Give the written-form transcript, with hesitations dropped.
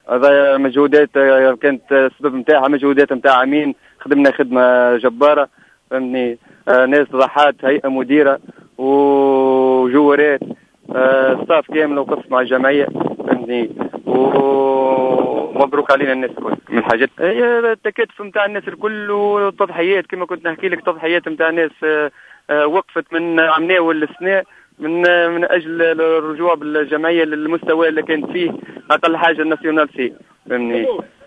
هذا مجهودات كانت السبب نتاعها مجهودات نتاع عامين، خدمنا خدمة جبارة فهمتني. ناس ضحات، هيئة مديرة وجوارات، ستاف كامل وقف مع الجمعية فهمتني. ومبروك علينا الناس الكل. من الحاجات هي التكاتف نتاع الناس الكل والتضحيات كما كنت نحكي لك، تضحيات نتاع الناس وقفت من عمناوي للسناء من اجل الرجوع بالجمعيه للمستوى اللي كانت فيه اقل حاجه الناسيونال سي فهمني.